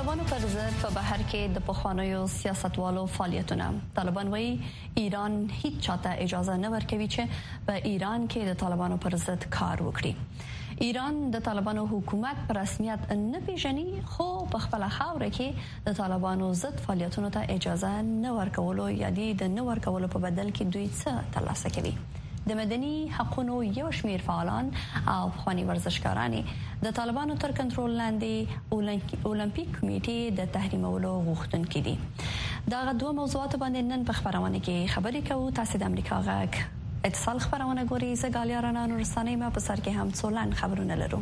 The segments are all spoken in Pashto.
طالبانو پر ضد په بهر کې د پخوانیو سیاستوالو فعالیتونه. طالبان وایي ایران هیڅ چاته اجازه نه ورکوي چې په ایران کې د طالبانو پر ضد کار وکړي. ایران د طالبانو حکومت پر رسمیت نه پیژني، خو په خپل خاوره کې د طالبانو ضد فعالیتونو ته اجازه نه ورکولو یا د نه ورکولو په بدل کې دوی څه ترلاسه کوي. د مدني حقوقو یو شمېر فعالان او پخواني ورزشکاران د طالبانو تر کنټرول لاندې اولمپیک کمیټې د تحریمولو غوښتونکي دي. دا دوه موضوعات باندې نن په خبرونه کې خبرې کوو. تاسو د امریکا غږ اتصال خبرونه ګوري. زه ګالیا رانا نورستاني ما په سر کې هم څولن خبرونه لرو.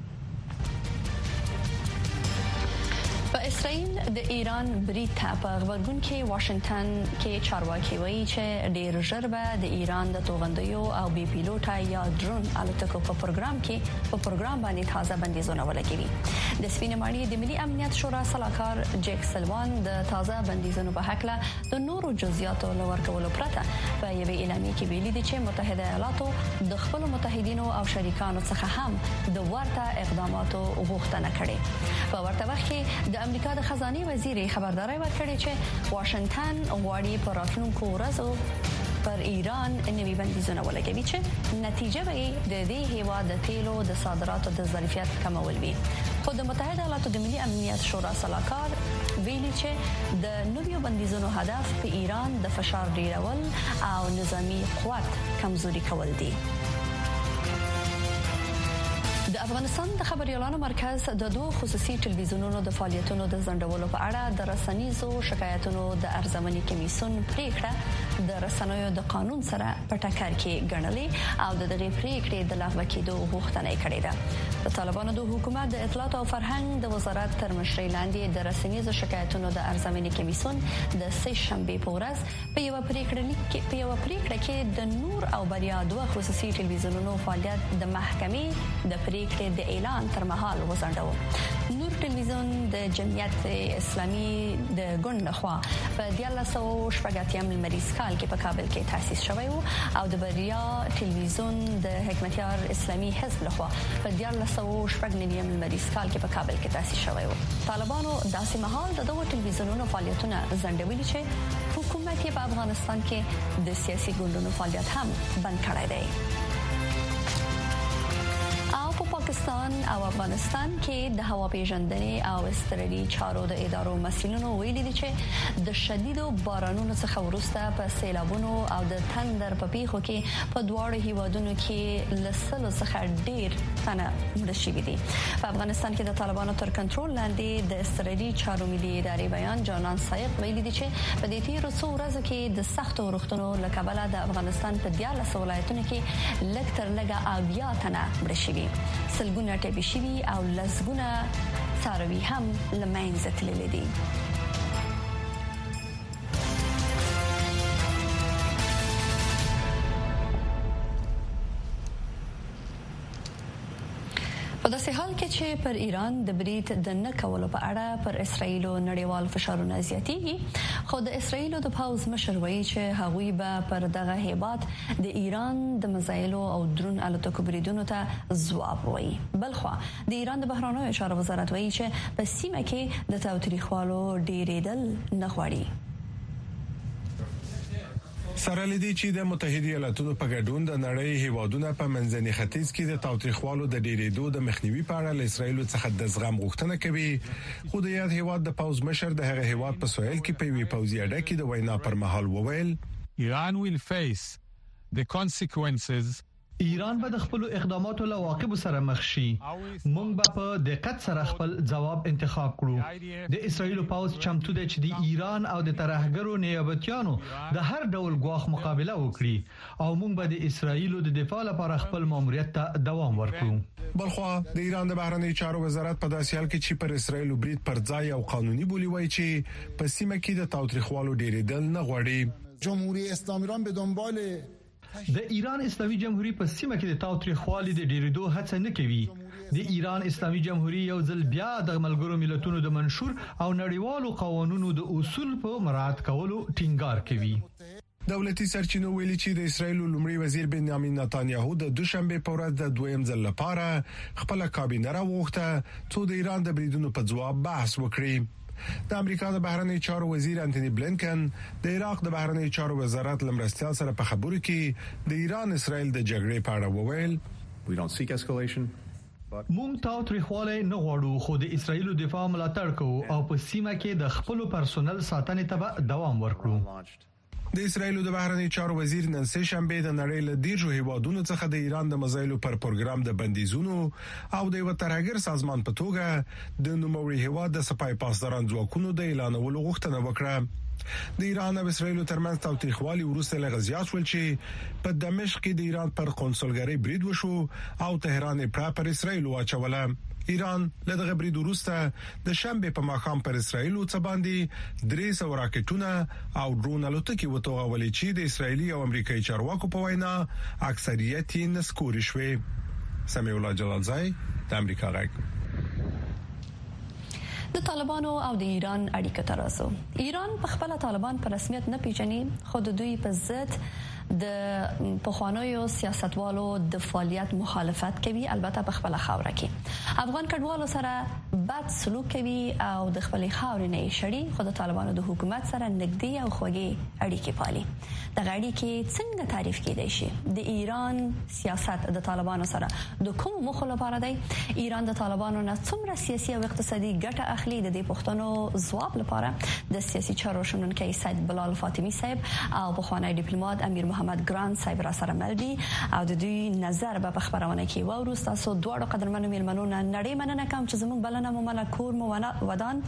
په اسرائیل د ایران برید په غبرګون کې واشنگټن کې چارواکي وایي چې ډیر ژر به د ایران د توغندیو او بي پیلوټا یا ډرون الوتکو په پروګرام باندې تازه بندیزونه ولګوي. د سپینې ماڼۍ د ملي امنیت شورا سلاکار جیک سلوان د تازه بندیزونو په حق له د نورو جزئیاتو لورکولو پرته په یوې اعلامیه کې ویلي دي چې متحده ایالاتو د خپل متحدینو او شریکانو څخه هم د ورته اقداماتو غوښتنه کړې. په ورته وخت کې د امریکا د خزانه وزیر خبرداري ورکړې چې واشنگټن غواړي په راتلونکو ورځو پر ایران نوي بندیزونه ولګوي چې نتیجه به د دې هیواد د تیلو د صادراتو د ظرفیت کمول وي. خو د متحده ایالاتو د ملي امنیت شورا سلاکار ویلي چې د نویو بندیزونو هدف په ایران د فشار ډیرول او نظامی قوت کمزوري کول دي. د افغانستان د خبريالانو مرکز د دوه خصوصي ټلویزیونونو د فعالیتونو د ځنډولو په اړه د رسنیزو شکایتونو د ارزمنې کمیسیون پریکړه د رسنیو د قانون سره په ټکر کې ګڼلې او د دغه پریکړې د لغوه کېدو غوښتنه کړې ده. د طالبانو د حکومت د اطلاعات او فرهنګ د وزارت تر مشرۍ لاندې د رسنیزو شکایتونو د ارزمنې کمیسیون د سه شنبه په ورځ په یو پریکړه کې د نور او بریا دوه خصوصي ټلویزیونونو فعالیت د محکمې د پریکړې د اعلان تر مهال وځنډاوه. نور ټلویزیون د جمعیت اسلامي د ګوند لخوا په 1980 لمریز کال کې په کابل کې تاسیس شوی او د بریا ټلویزیون د حکمتیار اسلامي حزب لخوا په 1990 لمریز کال کې په کابل کې تاسیس شوی و. طالبانو داسې مهال د دوه ټلویزیونونو فعالیتونه ځنډولي چې حکومت په افغانستان کې د سیاسي ګوندونو فعالیت هم بند کړی دی. پاکستان او افغانستان کې د هوا پیژندنې او استرالي چارو د ادارو مسؤلینو ویلي دي چې د شدیدو بارانونو څخه وروسته په سیلابونو او د تندر په پیښو کې په دواړو هیوادونو کې لسلو څخه ډیر تنه مړه شوي دي. په افغانستان کې د طالبانو تر کنټرول لاندې د استرالي چارو ملي ادارې بیان جانان سایق ویلي دي چې په دې تیرو څو ورځو کې د سختو روغتونو لکبله د افغانستان په 14 ولایتونو کې لږ تر لږه 80 تنه مړه شوي. سلګونه ټپي شوي او لسګونه څاروي هم له منځه تللي دي. په داسې حال کې چې پر ایران د برید د نه کولو په اړه پر اسرائیل نړیوال فشارونه زیاتېږي، خو د اسرائیل د پوځ مشر وایي چې هغوی به پر دغه هیواد د ایران د میزایلو او درون الوتکو بریدونو ته ځواب وایي. بلخوا د ایران د بهرنیو چارو وزارت وایي چې په سیمه کې د تاوتریخوالو ډیرېدل نه غواړي. سره لدی چې د متحده ایالاتونو په ګډون د نړۍ هیوادونو په منځني ختیځ کې د تاوتریخوالو د ډیرېدو د مخنیوي په اړه له اسرائیل څخه د زغم غوښتنه کوي، خو د یاد هیواد د پوز مشر د هغه هیواد په سویل کې په وی پوزي اډه کې د وینا پر مهال وویل Iran will face the consequences. ایران به د خپل اقداماتو له عواقب سره مخ شي. موږ به په دقت سره خپل ځواب انتخاب کړو. د اسرائیل پوز چمتو دی چې د ایران او د ترهګرو نیابتیانو د هر ډول ګواښ مقابله وکړي او موږ به د اسرائیل د دفاع لپاره خپل ماموریت ته دوام ورکړو. بلخوا د ایران د بهرنیو چارو وزارت په داسې حال کې چې پر اسرائیل برید پر ځای او قانوني بولی وایي چې په سیمه کې د تاوتریخوالو ډیرېدل نه غواړي. جمهوری اسلامی ایران به دنبال د ایران اسلامي جمهوریت په سیمه کې د تاوتریخوالي د ډیرېدو هڅه نه کوي. د ایران اسلامي جمهوریت یو ځل بیا د ملګرو ملتونو د منشور او نړیوالو قوانینو د اصول په مراعات کولو ټینګار کوي. دولتي سرچینو ویلي چې د اسرایل لومړي وزیر بنیامین نتانیاهو د دوشنبه په ورځ د دویم ځل لپاره خپل کابینه راوغوښته چې د ایران د بریدونو په ځواب بحث وکړي. د امریکا د بهرنی چارو وزیر انټونی بلینکن د عراق د بهرنی چارو وزارت لمرستیا سره په خبرو کې د ایران اسرایل د جګړې په اړه وویل: We don't seek escalation. مونږ تاوتریخواله نه غواړو، خو د اسرایل دفاع ملاتړ کوو او په سیمه کې د خپل پرسونل ساتنې ته دوام ورکړو. د اسرایل د بهرنی چارو وزیر نن سه شنبه د نړۍ له ډیرو هیوادونو څخه د ایران د مزایلو پر پروګرام د بندیزونو او د یو ترهګر سازمان په توګه د نوموړي هیواد د سپای پاسداران ځواکونو د اعلانولو غوښتنه وکړه. د ایران او اسرایل ترمنځ تاوتریخوالي وروسته لغزيات ول چې په دمشق کې د ایران پر قونسلګری برید وشو او تهران پر اسرایل واچوله. ایران له دغه برید وروسته د شنبه په ماښام پر اسرایل او څه باندې 300 راکټونه او ډرون الوتکې وتوغولې چې د اسرایلی او امریکایي چارواکو په وینا اکثریت یې نسکوري شوې. سمیع الله جلالزای د امریکا غږ. د طالبانو او د ایران اړیکه ترازو. ایران په خپل طالبان په رسمیت نه پیژني، خو د دوی په ضد د پخوانیو سیاستوالو د فعالیت مخالفت کوي، البته په خپل خاوره کې افغان کډوالو سره بد سلوک کوي او د خپل خاورې نه شړي، خو د طالبانو د حکومت سره نږدې او خوږې اړیکې پالي. د اړیکې څنګه تعریف کېدای شي؟ د ایران سیاست د طالبانو سره د کوم موخو لپاره دی؟ ایران د طالبانو نه څومره سیاسي او اقتصادي ګټه اخلي؟ د دې پوښتنو ځواب لپاره د سیاسي چارو شنونکي سید بلال فاطمی صاحب او پخوانی ډیپلوماټ امیر محمد ګران صاحب را سره مل دي او د دوی نظر به په خبرونه کې وورو. تاسو دواړو قدرمنو میلمنو نه نړۍ مننه کوم چې زموږ بلنه مو منل کور مو ودان.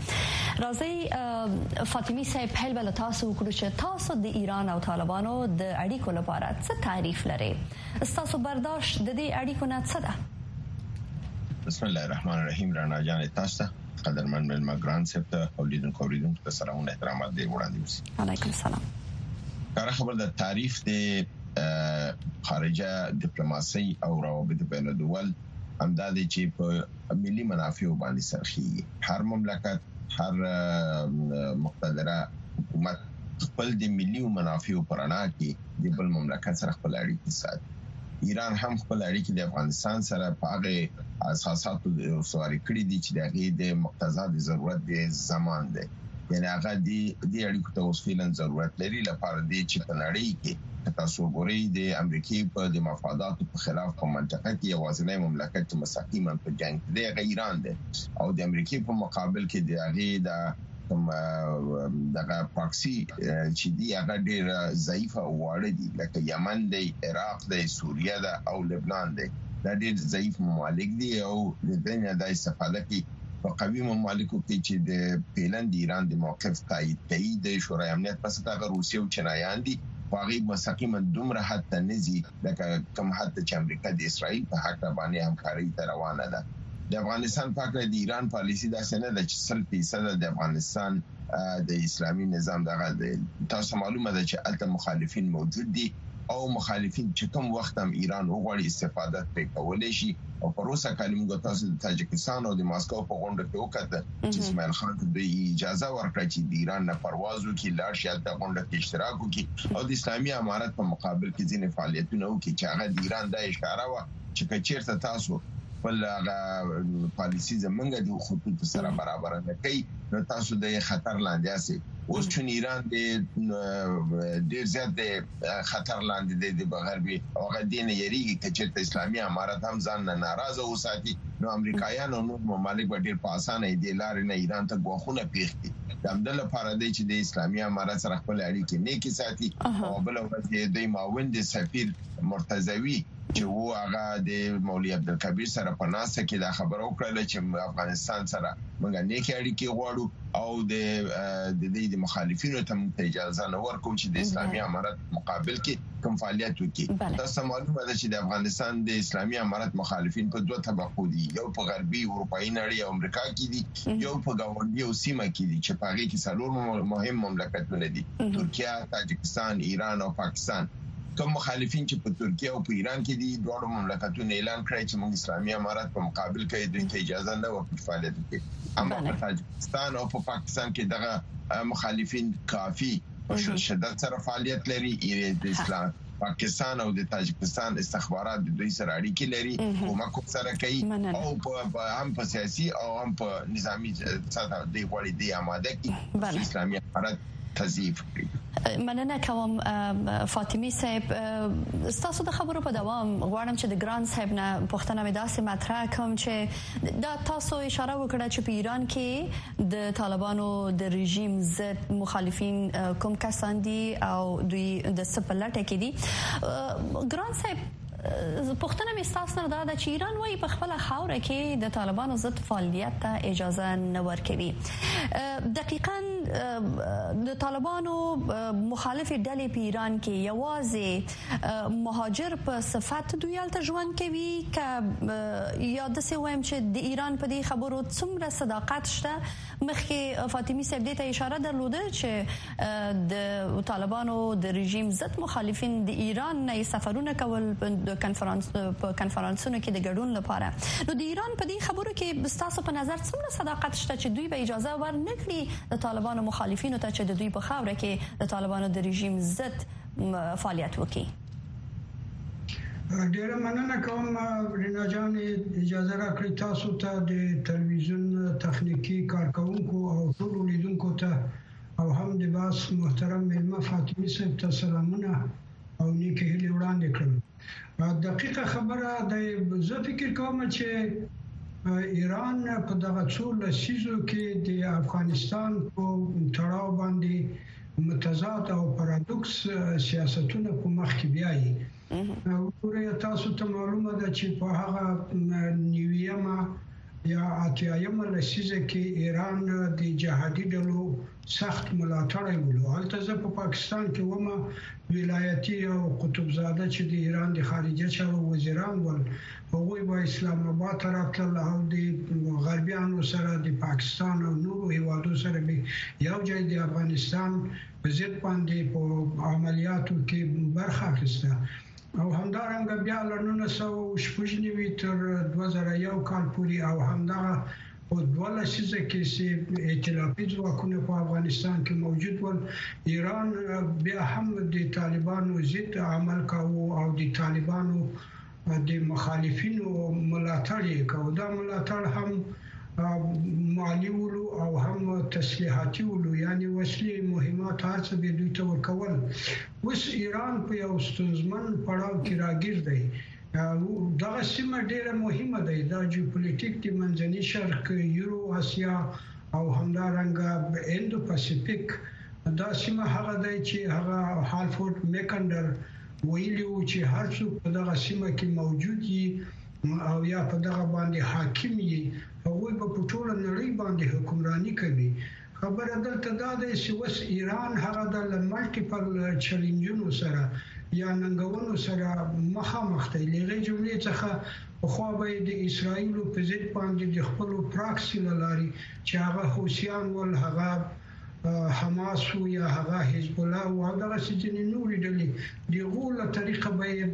راځي فاطمی صاحب په بل تاسو وکړو چې تاسو د ایران او طالبانو د اړیکو لپاره څه تعریف لري؟ تاسو برداشت د دې اړیکو نه څه ده؟ بسم الله الرحمن الرحیم. رانا جان تاسو قدرمن میلمه ګران صاحب ته اوریدونکو ته سلامونه احترامات دی وړاندې وسی. علیکم السلام. کار خبر د تعریف د خارجه ډیپلوماسي او روابط بین الدول همدادي چې په ملي منافع باندې سرخي. هر مملکت، هر مقتدره حکومت خپل د ملي منافع پرانا کې د بل مملکت سره خپل اړیکې ساتي. ایران هم خپل اړیکې د افغانستان سره په هغه اساساتو سواری کړې دي چې د مقتضا د ضرورت د زمان دی. یعنی هغه د اړیکو ته وسیله ضرورت لري لپاره دی چې په نړۍ کې تاسو ګورئ د امریکای په د مفاداتو په خلاف په منطقه کې یوازینی مملکت چې مستقیما په جنگ دی ایران دی او د امریکای په مقابل کې د هغه د دغه پاکسي چې دی هغه ډیر ضعیف او واړه دي، لکه یمن دی، عراق دی، سوریه ده او لبنان دی. دا ډیر ضعیف ممالک دي او د دنیا د استفاده کې په قوي ممالکو کې چې د پیلند ایران د موقف تایید د شورای امنیت پس هغه روسیه او چینایان دي، واغې مستقیما دومره حتی نزي لکه کوم حتی چې امریکا د اسرائیل په حق باندې همکاري ته روانه ده. د افغانستان په اړه د ایران پالیسی دا څنګه ده چې 100% د افغانستان د اسلامي نظام دغه تاسو معلومه ده چې الته مخالفین موجود دي او مخالفین چې کوم وخت هم ایران وغواړي استفاده پرې کولای شي. او په روسا کلمه تاسو د تاجکستان او د ماسکو په غونډه کې وکړه چې اسماعیل خان ته د اجازه ورکړه چې د ایران نه پرواز وکړي، لاړ شي د غونډه کې اشتراک وکړي او د اسلامي امارت په مقابل کې ځینې فعالیتونه وکړي چې هغه د ایران د اشاره و چې چیرته تاسو بل هغه پالیسی زمونږ د خطوط سره برابر نه کوي نو تاسو د خطر لاندې اسي. اوس چې ایران د ډیر زیات د خطر لاندې د غربي او غدین یریږي چې اسلامي امارت هم ځان نه ناراضه وساتي نو امریکایان او نور ممالک به ډیر په اسانه دی لارې نه ایران ته غوښونه پیښتي. د همدل لپاره دی چې د اسلامي امارت سره خپل اړیکې نیکی ساتي او بل ورځ د ماوند سفیر مرتضوی چې وو هغه د مولوی عبدالکبیر سره په ناسه کې دا خبر وکړه چې افغانستان سره موږ نیکی اړیکې غواړو او د مخالفینو ته اجازه نه ورکوم چې د اسلامي امارت مقابل کې کوم فعالیت وکړي. تاسو معلومه ده چې د افغانستان د اسلامي امارت مخالفین په دوه طبقو دي، یو په غربي اروپאי نړۍ او امریکا کې دي، یو په ګاونډي او سیمه کې دي چې په هغه کې څلور مهم مملکتونه دي، ترکیه، تاجکستان، ایران او پاکستان. کوم مخالفین چې په ترکیه او په ایران کې دي دوه مملکتونه اعلان کړی چې موږ اسلامي امارت په مقابل کې د اجازه نه ورکړي فعالیت وکړي. اما په تاجکستان او په پاکستان کې دغه مخالفین کافي شدت سره فعالیت لري د اسلام پاکستان او د تاجکستان استخبارات د دوی سره اړیکې لري کومک سره کوي او په هم په سیاسي او هم په نظامی سطح د غوړي د آماده کی اسلامي امارات تضعیف کړي. مننه کوم فاطمی صاحب، تاسو د خبرو په دوام غواړم چې د ګران صاحب نه پوښتنه مې داسې مطرح کوم چې دا تاسو اشاره وکړه چې په ایران کې د طالبانو د رژیم ضد مخالفین کوم کسان دي او دوی د سپلټه کې دي. ګران صاحب پښتنه مې تاسو نه دا چې ایران وايي په خپل خاور کې د طالبانو ضد فعالیت ته اجازه نه ورکوي. دقیقاً د طالبانو مخالف ډلې په ایران کې یوازې مهاجر په صفت دوی الته ژوند کوي یا د څه وایم چې د ایران په دې خبرو څومره صداقت شته؟ مخکې فاطمی صاحب دې ته اشاره درلوده چې د طالبانو د رژیم ضد مخالفین د ایران نه سفرونه کول په کنفرانسونو کې د ګډون لپاره. نو د ایران په دې خبرو کې تاسو په نظر څومره صداقت شته چې دوی به اجازه ورنکړي د طالبانو مخالفینو ته چې د دوی په خاوره کې د طالبانو د رژیم ضد فعالیت وکړي؟ ډیره مننه کوم رینا جان، اجازه راکړئ تاسو ته د تلویزیون تخنیکی کارکونکو او ټول لیدونکو ته او هم د باس محترم ملما فاطمی صاحب ته سلامونه او نیکه هیله وړاندې کړم. دقیقه خبره د زه فکر کوم چې ایران په دغه څو لسیزو کې د افغانستان په تړاو باندې متضاد او پارادوکس سیاستونه په مخ کې بیایي. ورته تاسو ته معلومه ده چې په هغه نیویما یا اتیایم لسیزه کې ایران د جهادي ډلو سخت ملاتړ وکړ. البته په پاکستان کې ومه ولایتي او قطبزاده چې د ایران د خارجه چارو وزیران ول هغوی په اسلام آباد راتل او د غربیانو سره د پاکستان او نورو هیوادو سره به یو ځای د افغانستان په ضد باندې په عملیاتو کې برخه اخیسته او همدارنګه بیا له 1996 تر 2001 کال پورې او همدغه په 12 لسیزه کې چې ائتلافي ځواکونه په افغانستان کې موجود ول، ایران بیا هم د طالبانو ضد عمل کاوه او د طالبانو د مخالفینو ملاتړ یې کاوه. دا ملاتړ هم مالی ولو او هم تسلیحاتي ولو، یعنی وسلې مهمات هرڅه به دوی ته ورکول. اوس ایران په یو ستونزمن پړاو کې راګیر دی. دغه سیمه ډیره مهمه ده، د جیوپولیټیک د منځني شرق، یورو اسیا او همدارنګه اندو پاسفیک. دا سیمه هغه ده چې هغه هالفورد میکندر ویلیو چې هر څوک په دغه سیمه کې موجود وي او یا په دغه باندې حاکم وي هغوی په ټوله نړۍ باندې حکمرانی کوي. خبره دلته دا ده چې وس ایران هغه د ملټیپل چیلنجونو سره یا ننګونو سره مخامخ دی. لږه جملې څخه خو به د اسرایل په ضد باندې د خپل پراکسی لاري چې هغه حوثیان ول، هغه حماس یا هغه حزب الله او دغه سجن نوري ډلې د غوله طریقه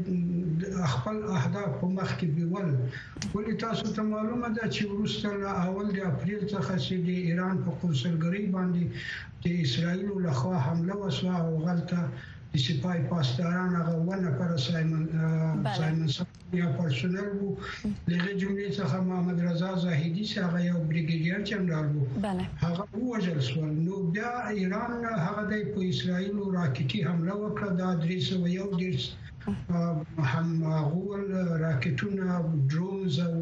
به خپل اهداف په مخ کې بیول. ولې تاسو ته معلومه ده چې وروسته اول د اپریل څخه چې د ایران په قنصلګری باندې د اسرایل لخوا حمله وشوه او غلطه د سپای پاسداران هغه ونه پر سایمن یا پرسونل وو. لږه جملې څخه محمد رضا زاهدی هغه یو بریګیډیر جنرال وو، هغه وژل شو. نو بیا ایران هغه د اسرایل راکټي حمله وکړه. دا 301 هم غول راکټونه، ډرونز او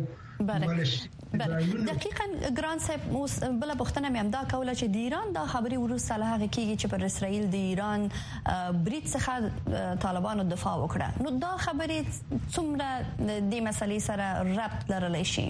دقیقاً ګران صاحب بل پښتنه مې همدا کوله چې د ایران دا خبري وروسته له هغه کېږي چې پر اسرائیل د ایران برید څخه طالبانو دفاع وکړه. نو دا خبري څومره د مسلې سره ربط لرلی شي؟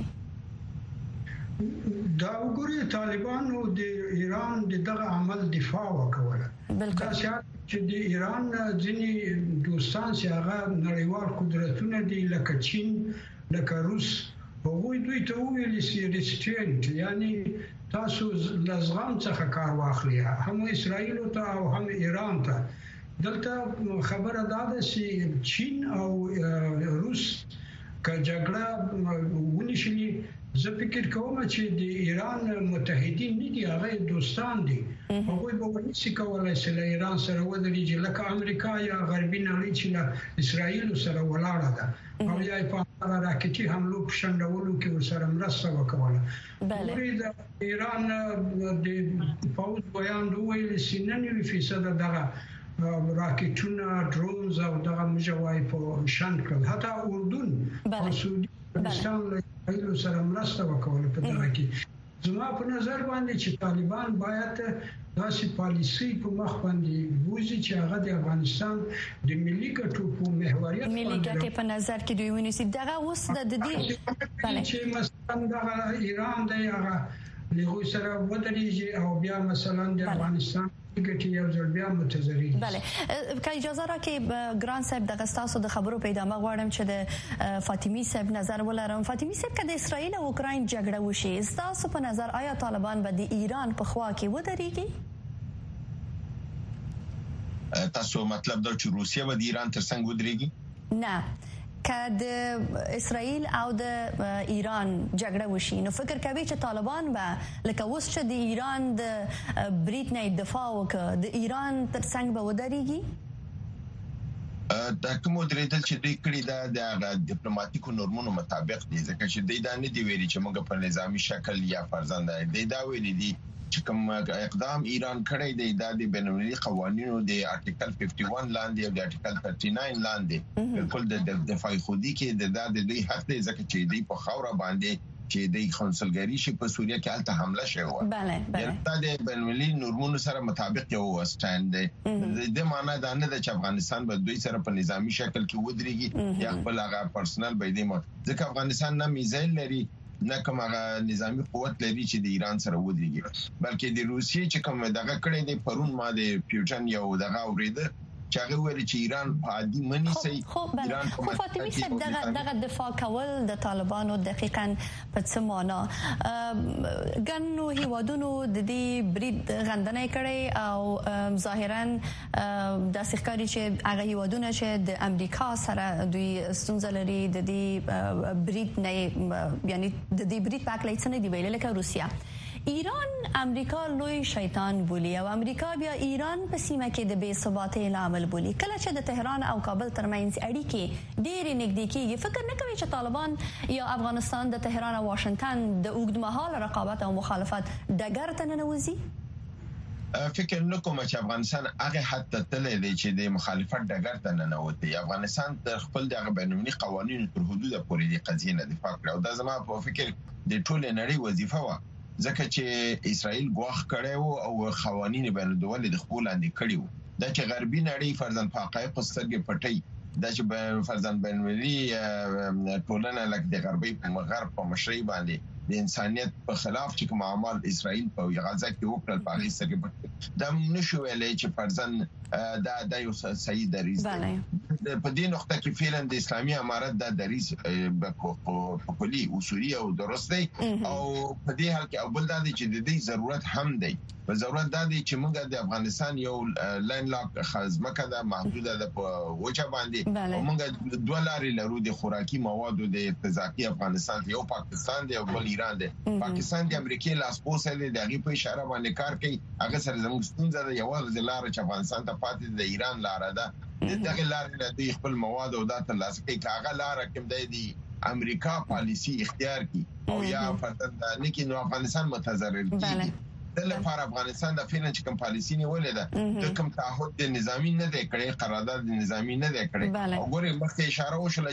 دا وګورئ طالبانو د ایران دغه عمل دفاع وکوله. بالکل چې د ایران ځینې دوستان چې هغه نړیوال قدرتونه دي لکه چین، لکه روس، هغوی دوی ته ویل چې ریسټرینټ، یعنی تاسو لزغم څخه کار واخلئ، هم اسرائیل ته او هم ایران ته. دلته خبره دا ده چې چین او روس که جګړه ونشي زه فکر کوم چې د ایران متحدین نه دي، هغه دوستان دي. هغه به ونشي کولای چې له ایران سره ودرېږي لکه امریکا یا غربي نړۍ چې له اسرائیل سره ولاړه ده او یا په راکټي حملو په شندولو کې ورسره مرسته وکوله. د ایران د پوز بیان دوی لسنن فیصد دغه راکټونه ډرونز او دغه مجوای په شان کړل. حتی اردن او سعودي عربستان ایلو سره مرسته وکول په دغه کې. زما په نظر باندې چې طالبان باید داسې پالیسي په مخ باندې وځي چې هغه د افغانستان د ملي ګټو په محوریت ملي ګټې په نظر کې دوی ونیسي. دغه اوس د دې چې مثلا د ایران د هغه لغوي سره ودرېږي او بیا مثلا د افغانستان ګټي یو ځل بیا متضرري. بله که اجازه راکړئ ګران صاحب دغه ستاسو د خبرو په ادامه غواړم چې د فاطمی صاحب نظر ولرم. فاطمی صاحب که د اسرائیل او اوکراین جګړه وشي ستاسو په نظر آیا طالبان به د ایران په خوا کې ودرېږي؟ تاسو مطلب دا چې روسیه به د ایران ترڅنګ ودرېږي؟ نه، که د اسرائیل او د ایران جګړه وشي نو فکر کوي چې طالبان به لکه اوس چې د ایران د برید نه دفاع وکړي د ایران ترڅنګ به ودرېږي؟ دا کوم درېدل چې دوی کړی دا د ډیپلوماټیکو نورمونو مطابق دي، ځکه چې دوی دا نه دی ویلي چې موږ په نظامی شکل یا فرزند دوی دا ویلي دي چې کوم اقدام ایران کړی دی دا د بین‌المللي قوانینو د آرټیکل 51 لاندې او د آرټیکل 39 لاندې بالکل د دفاع خودي کې د دوی حق دی، ځکه چې دوی په خاور باندې چې د خونسلګری شي په سوریه کې الته حمله شوه. بله دا د بین‌المللي نورمونو سره مطابق یو سټاند دی. د معنا دا نه ده چې افغانستان به دوی سره په نظامی شکل کې ودرېږي یا خپل هغه پرسنل به دی، ځکه افغانستان نه میزایل لري نه کوم هغه نظامی قوت لري چې د ایران سره ودرېږي، بلکې د روسیې چې کوم دغه کړی دی پرون ما د پیوټن یو دغه اوریده چې هغه ویل چې ایران په عادي منی سي. ایران خو فاطمی صاحب دغه دفاع کول د طالبانو دقیقاً په څه معنا ګڼو هیوادونو د دې برید غندنه کړي او ظاهراً د ښکاری چې هغه هیوادونه چې د امریکا سره دوی ستونزه لري د دې برید نه یعنی د دې برید په اړه څه نه دی ویل لکه روسیا. ایران امریکا لوی شیطان بولی او امریکا بیا ایران په سیمه کې د بې ثباتۍ لامل بولی. کله چې د تهران او کابل ترمنځ اړیکې ډېرې نږدې کېږي فکر نه کوي چې طالبان یا افغانستان د تهران او واشنگټن د اوږدمهاله رقابت او مخالفت ډګر ته ننوځي؟ فکر نه کوم چې افغانستان هغه حتی تللی دی چې د مخالفت ډګر ته ننوځي. افغانستان د خپل دغه بین‌المللي قوانینو تر حدوده پورې د قضیې نه دفاع کړې او دا زما په فکر د ټولې نړۍ وظیفه وه، ځکه چې اسرائیل ګواښ کړی وو او قوانین بین‌الدولي د خپل لاندې کړی وو. دا چې غربي نړۍ فرضاً په حقایقو سترګې پټي، دا چې فرضاً بین‌المللي ټولنه لکه د غربي په مشرۍ باندې د انسانیت په خلاف چې کوم اعمال اسرائیل په غزا کې وکړل په هغه سترګې پټي، دا نشو ویلای چې فرضاً دا یو صحیح دریځ دی. په دې نقطه کې فعلاً د اسلامي امارت دا دریځ په کلی اصولي او درست دی او په دې حال کې او بل دا دی چې د دې ضرورت هم دی. په ضرورت دا دی چې موږ د افغانستان یو لاین لاک خزمکه ده محدوده ده په وچه باندې او موږ دوه لارې لرو د خوراکي موادو د ارتزاقي افغانستان یو پاکستان دی او بل ایران دی. پاکستان د امریکای لاسپوڅ دی دغه په اشاره باندې کار کوي، هغه سره زموږ ستونزه ده. یو د لار چې افغانستان ته پاتې د ایران لار ده، دغه لار د خپل مواد او د ترلاسه کوي. هغه لار کوم دی امریکا پالیسی اختیار کی او یا فرضاً نه کې نو افغانستان متضرر کیږي. د لپاره افغانستان د فینانس کوم پالیسی نیولې ده د کوم تعهد نظامی نه دی کړی، قرارداد نظامی نه دی کړی او ګورې مخکې اشاره وشوه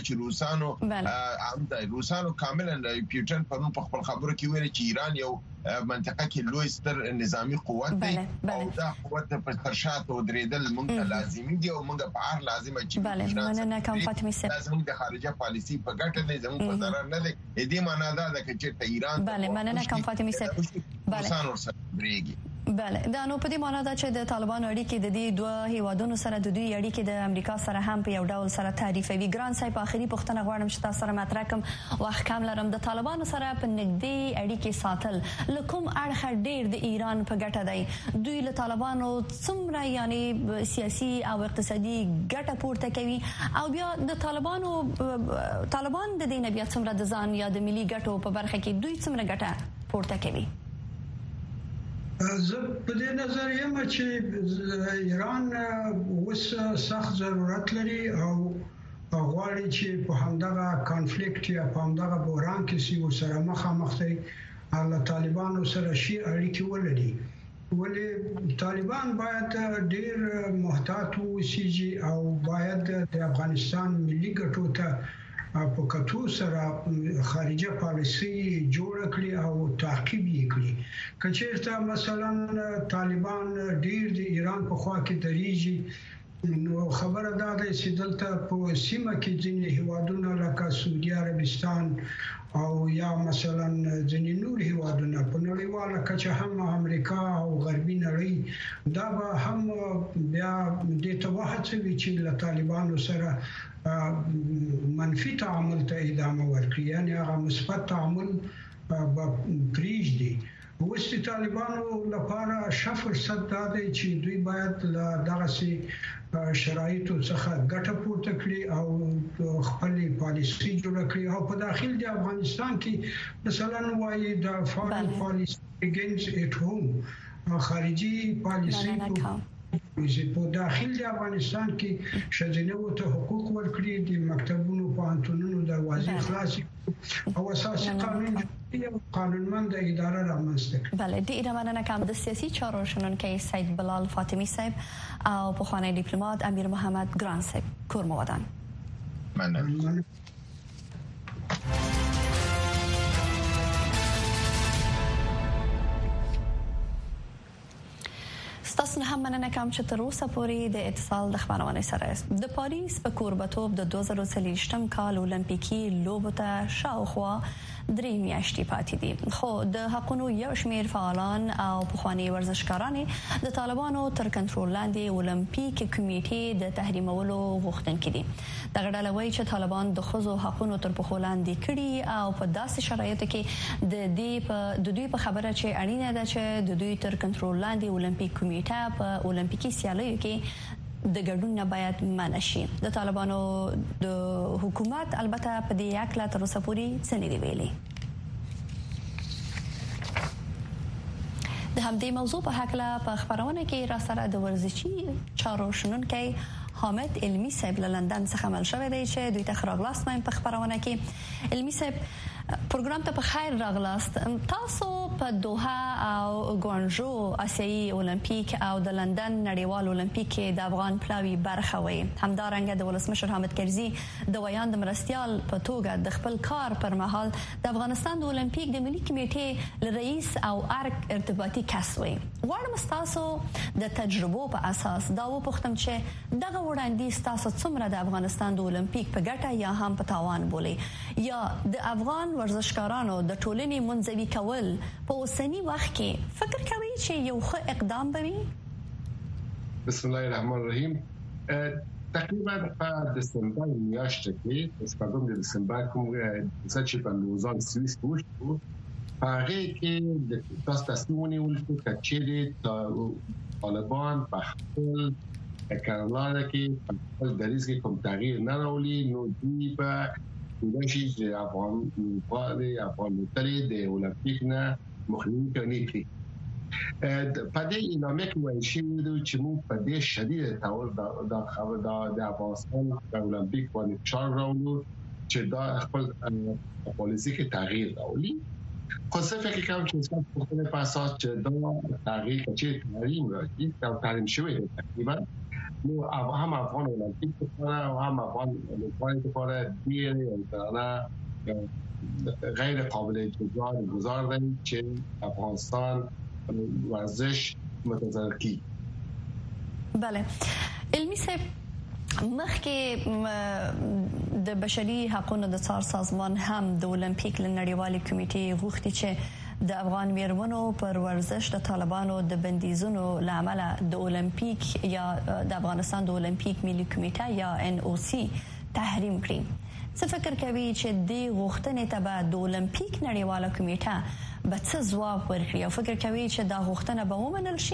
چې روسانو کاملا پیوټن په نوم په خپل خبرو کې ویل چې ایران یو منطقه کې لوی ستر نظامی قوت دی او دا قوت په ترشات او درېدل موږ لازمي دی او موږ په هر لازمه چې مننه کوم فاطمه صاحب لازم د خارجه پالیسی په ګټه دی زموږ په ضرر نه دی. دې معنا دا ده چې ایران مننه کوم فاطمه صاحب بله دا نو په دې معنی دا چې د طالبان اړیکې د دې دوه هیوادونو سره د دوی اړیکې د امریکا سره هم په یو ډول سره تعریفوي. ګران صاحب اخري پوښتنه غواړم چې تاسو سره مطرح کوم وخت کم لرم. د طالبانو سره په نږدې اړیکې ساتل لکم اړخ ډیر د ایران په ګټه دی. دوی له طالبانو څومره یعنی سیاسي او اقتصادي ګټه پورته کوي او بیا د طالبان د دې نه بیا څومره د ځان یا د ملي ګټو په برخه کې دوی څومره ګټه پورته کوي؟ زه په دې نظر یم چې ایران اوس سخت ضرورت لري او غواړي چې په همدغه کانفلیکټ یا په همدغه بحران کې سی سره مخامخ شي او له طالبانو سره شي اړیکې ولري. ولې طالبان باید ډیر محتاط اوسي او باید د افغانستان ملي ګټو ته په کتو سره خارجه پالیسي جوړ کړي او تعقیب یې کړي. کچېرته مثلا طالبان ډیر د ایران په خوا کې دریږي نو خبره ده چې دلته په سیمه کې ځینې هیوادونه لکه سعودي عربستان او یا مثلا ځینې نور هیوادونه په نړیواله کچه هم امریکا او غربي نړۍ دا به هم بیا د توهڅوي چې له طالبانو سره منفي تعامل ته ادامه ورکړي یعنی هغه مثبت تعامل پریږدي. اوس د طالبانو لپاره شفر صد دا دی چې دوی باید له دغه شرایطو څخه ګټه پورته کړي او خپل پالیسي جوړ کړي او په داخل د افغانستان کې مثلا وایي د فارن پالیسي اگینست ایت هوم خارجي پالیسي په داخل د افغانستان کې شذینو ته حقوق ورکړي د مکتبونو پوهنتونونو دروازې خلاصې او اساسي قانون یو قانونمند اداره رامنځته کړي. بله ډیره مننه کوم د سیاسي چارو شنونکي سید بلال فاطمی صاحب او پخوانی ډیپلوماټ امیر محمد ګران صاحب کور مو ودان. مننه. تاسو نه هم مننه کوم چې تر اوسه پورې د اتصال د خبرونه سره است. د پاریس په کوربتوب د 2023م کال اولمپیکي لوبو ته شاوخوا 3 میاشتې پاتې دي خو د حقونو یو شمېر فعالان او پخوانی ورزشکاران د طالبانو تر کنټرول لاندې اولمپیک کمیټې د تحریمولو غوښتونکي دي. دغه ډله وایي چې طالبان د ښځو حقونو تر پښو لاندې کړي او په داسې شرایطو کې د دوی په خبره چې اړینه ده چې د دوی تر کنټرول لاندې اولمپیک کمیټه په اولمپیکي سیالیو کې د ګډون نه باید منع شي. د طالبانو د حکومت البته په دې اړه تر اوسه پورې څه نه دی ویلي. د همدې موضوع په اړه په خبرونه کې را سره د ورزشي چارو شنونکي حامد علمی صاحب له لندن څخه مل شوی دی چې دوی ته راغلاست مې په خبرونه کې. علمی صاحب پروګرام ته په خیر راغلاست. تاسو په دوحه او ګوانجو آسیایي اولمپیک او د لندن نړیوال اولمپیک کې د افغان پلاوی برخه وي. همدارنګه د ولسمشر حامد کرزي د ویاند مرستيال په توګه د خپل کار پر مهال د افغانستان د اولمپیک د ملي کمیټې رئیس او ارتباطي کس وي. غواړم تاسو د تجربو په اساس دا وپوښتم چې دغه وړاندیز تاسو څومره د افغانستان د اولمپیک په ګټه یا هم په تاوان بولي یا د افغان ورزشکارانو د ټولنې منځوي کول په اوسنی وخت کې فکر کوي چې یو ښه اقدام به وي؟ بسم الله الرحمن الرحیم. تقریبا په دسمبر میاشت کې په سپږم د دسمبر کوم چې په لوزان سوئیس وشو هغه کې د تاسو تصمیم ونیول چې طالبان په خپل کارنامه کې په دریځ کې کوم تغییر نه راولي نو دوی په دغه چې افغان ملتری د اولمپیک نه مخنیوي کوي. په دې اعلامیه کې وایي چې موږ په دې شدید تاول د خبر د افغانستان د اولمپیک باندې چار راوړو چې دا خپل پالیسي کې تغییر راولي. خو څه فکر کوم چې څه په اساس چې دا تغییر چې تحریم راځي او تحریم شوی دی تقریبا نو هم افغان اولمپیک لپاره او هم افغان لوبغاړو لپاره ډیر غیر قابل گزار دی چې افغانستان ورزش متضرر کی. بله علمی صاحب مخکې د بشري حقوقو د څار سازمان هم د اولمپیک نړیوالې کمیټې غوښتي چې د افغان میرمنو پر ورزش د طالبانو د بندیزونو لامل د اولمپیک یا د افغانستان د اولمپیک ملي کمیټه یا NOC تحریم کړی. څه فکر کوي چې د غوښتنې ته به د اولمپیک نړیواله کمیټه به څه ځواب ورکړي او فکر کوي چې دا غوښتنه به ومنل شي؟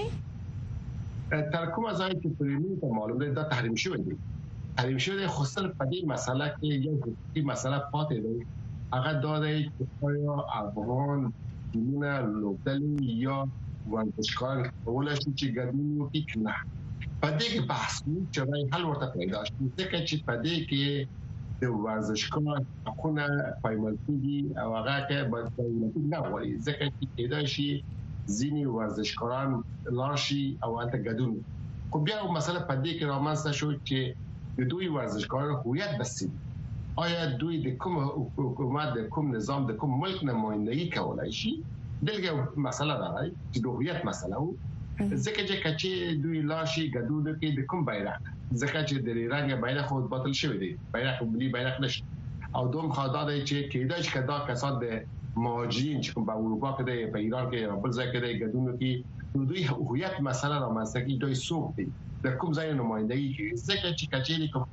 تر کومه ځای چې پرېمون ته معلوم دی دا تحریم شوی دی. تحریم شوی دی، خو صرف په دې مسله کې یو حقوقي مسله پاتې دی. هغه دا دی چې آیا افغان ټیمونه لوبډلې یا ورزشکاران کولی شي چې ګډون وکړي که نه. په دې کې بحث کوو چې رای حل ورته پیدا شي، ځکه چې په دې کې د ورزشکار حقونه پایمال کېږي او هغه کې باید اولمپیک نه غواړي، ځکه چې کېدای شي ځینې ورزشکاران لاړ شي او هلته ګډون وکړي. خو بیا مسله په دې کې رامنځته شو چې د دوی ورزشکاران هویت بسي آیا دوی د کوم حکومت د کوم نظام د کوم ملک نمایندګي کولای شي. دلته مسله راغی چې د هویت مسله وو، ځکه چې کچې دوی لاشي ګډون کې د کوم بیرغ، ځکه چې د رنګ بیرغ خو باطل شوی دی، بیرغ ملي بیرغ نشته. او دوم خاطر دی چې کېدای شي کدا کسان د مهاجرین چې په اروپا کې دی، په ایران کې او بل ځای کې دی ګډون کې، دوی هویت مسله رامنځته کوي. دوی څوک دي، د کوم ځای نمایندګي کوي، ځکه چې کچې کوم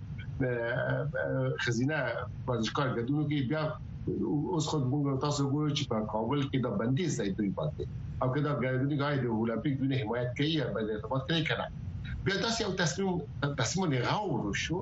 خزینه ورزشکار ګډون کې بیا اوس خود موږ تاسو ګورو چې په کابل کې د بندیز دی دوی پاتې او کدا ګډون غاړي د اولمپیک دونه حمایت کوي یا به ارتباط کوي کنه. بیا تاسو یو تصمیم غوړو شو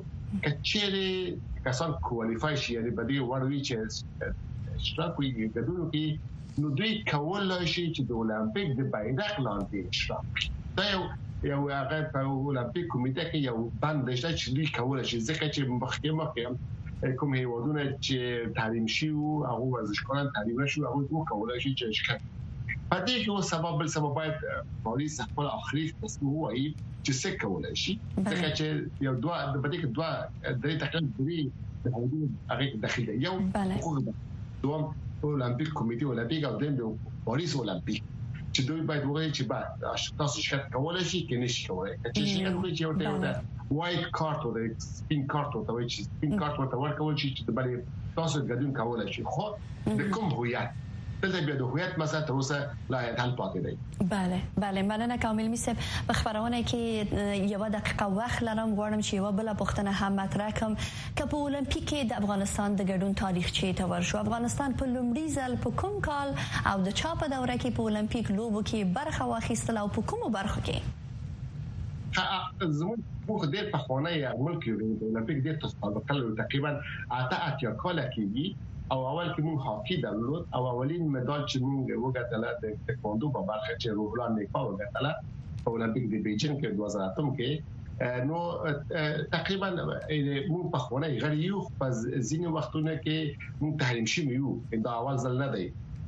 کچې کسان کوالیفای شي یعنی په دې وړوي چې اشتراک کوي ګډون کې، نو دوی کولای شي چې د اولمپیک د بیرغ لاندې اشتراک. دا یو هغه په اولمپیک کمیټه کې یو بند دی چې دوی کولای شي، ځکه چې مخکې کوم هیوادونه چې تحریم شي او هغه ورزشکاران تحریم شو هغه دوی کولای شي چې اشتراک. په دې کې بل سبب باید پولیس خپل اخري تصمیم وایي چې څه کولای شي، ځکه چې یو دوه په دې کې دوه درې تقریبا د حدود هغه داخلي یو دوم اولمپیک کمیټه اولمپیک او د پولیس اولمپیک چې دوی باید وایي چې بعد تاسو شکایت کولای شي کې نشي کولای. چې شکایت کوي چې ورته وایټ کارت او د سپین کارت او د سپین کارت ورته ورکول شي چې د باندې تاسو ګډون کولای شي. خو د کوم هویت دلته بیا د هویت مسله تر اوسه لا حل پاتې دی. بله مننه کامل میسب. په خبرونه کې یو دقیقه وخت لرم، غواړم چې یو بل پوښتنه هم مطرح کړم چې په اولمپیک کې د افغانستان د ګډون تاریخ چې تور شو. افغانستان په لومړي ځل په کوم کال او د چا په دوره کې په اولمپیک لوبو کې برخه واخیستل او په کومو برخو کې؟ زموږ په دې په خونه یې ملک یو د اولمپیک د تسابقه تقریبا 8 کال کېږي او اول کې موږ هاکی درلود او اولین مډال چې موږ وګټل د تکواندو په برخه چې روحلان نیکا وګټل په اولمپیک د بیجینګ کې 2008 کې. نو تقریبا موږ په خونه غریو په ځینې وختونو کې موږ تحریم شوي یو، دا اول ځل نه دی.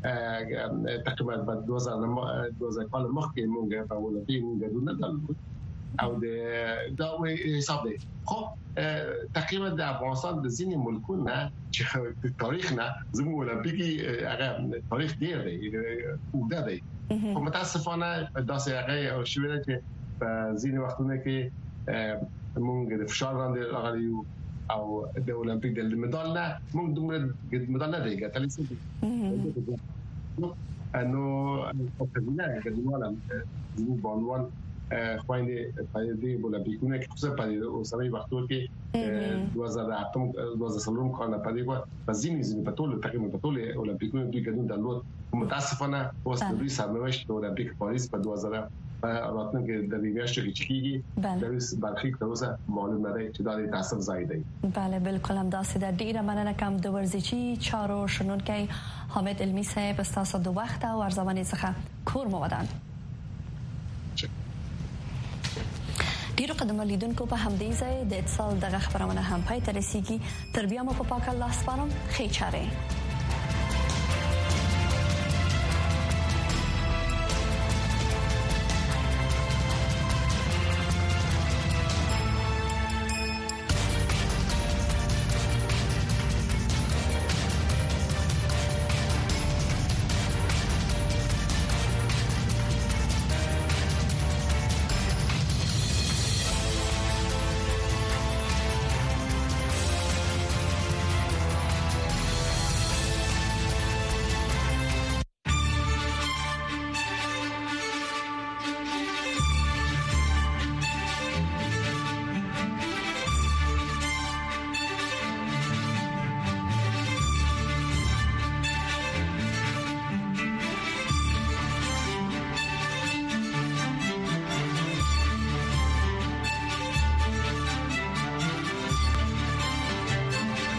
تقریبا په 2000 کال مخکې موږ په اولمپیک موږ نه درلود او دا حساب دی. خو تقریبا د افغانستان د ځینې ملکونو چې تاریخ نه زموږ اولمپیکي هغه تاریخ ډیر دی اوږده دی، خو متاسفانه داسې هغه شوی دی چې په ځینې وختونو کې موږ د فشار باندې راغلي او د اولمپیک د مډال نه موږ دومره مډال نه دی ګټلی. نو په خزینه ګډونوال زموږ بانوان خوانده په دې اولمپیکونو کې څه په اوسنۍ وختو کې 2008 کال په دې په ځینې په ټول تقریبا په ټول اولمپیکونو دوی ګډون درلود. متاسفانه اوس د دوی سرنوشت د اولمپیک پاریس په 2000 راتلونکي د میاشتې کې کېږي د روس برخلیک تر اوسه معلوم نه دی چې دا د تاسو ځای دی. بله بالکل هم داسې د ډیره مننه کوم د ورزشي چارو شنونکي حامد علمي صاحب تاسو د وخت او ارزونې څخه کور مو ودان. ډیرو قدمه لیدونکو په همدې ځای د اتصال دغه خبرونه هم پای ته رسیدي. تر بیا مو په پاک الله سپارم. خیر چاره.